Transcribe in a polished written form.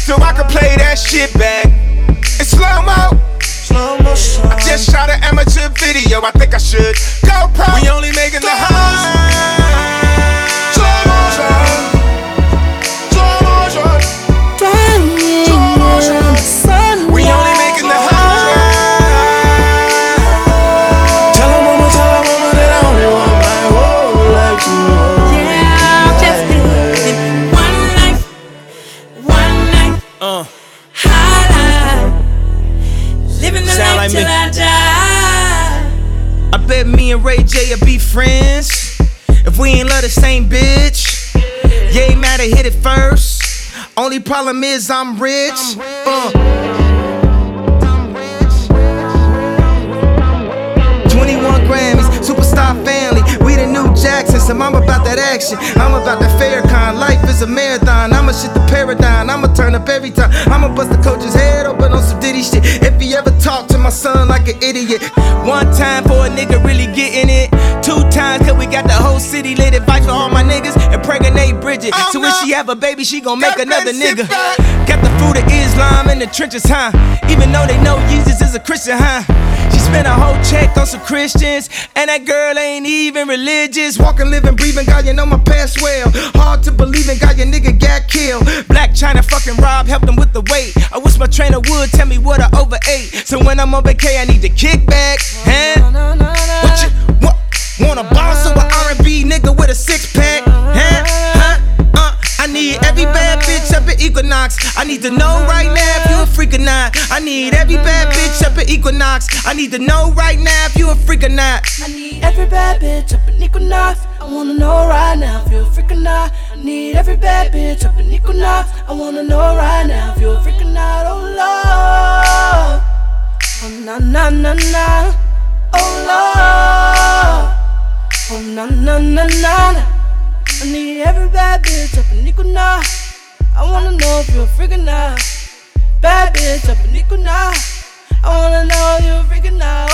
so I can play that shit back. In slow-mo. I just shot an amateur video, I think I should go pro. We only making the house. Slow motion. We only making the house. Tell a woman that I only want my whole life to know. Yeah, I'm just living one life, high life, living the life till I die. I bet me and Ray J will be friends if we ain't love the same bitch. Yeah, ain't matter, hit it first. Only problem is I'm rich. 21 Grammys, superstar family. We the new Jacksons, I'm about that action. I'm about that Farrakhan. Life is a marathon. I'ma shit the paradigm. I'ma turn up every time. I'ma bust the coach's head open on some Diddy shit. If he ever talk to my son like an idiot. One time for a nigga really getting it. 2 times cause we got the whole city lit. Advice for all my niggas and pregnant Bridget. So when she have a baby, she gon' make another nigga. Got the fruit of Islam in the trenches, huh? Even though they know Jesus is a Christian, huh? She spent a whole check on some Christians, and that girl ain't even religious. Walking, living, breathing, God, you know my past well. Hard to believe in, God, your nigga got killed. Black China fucking Rob helped him with the weight. I wish my trainer would tell me what I overate. So when I'm on vacay, I need to kick back, huh? What you want a boss or a R&B nigga with a 6-pack, huh? I need every bad bitch up at Equinox. I need to know right now if you a freak or not. I need every bad bitch up at Equinox. I need to know right now if you a freak or not. I need every bad bitch up in Equinox. I wanna know right now if you a freak or not. I need every bad bitch up in Equinox. I wanna know right now if you a freak or not. Oh Lord, oh na na na na. Oh Lord, oh na na na na. I need every bad bitch up in Equinox. I wanna know if you're a freak or not. Bad bitch up in Equinox. I wanna know if you're a freak or not.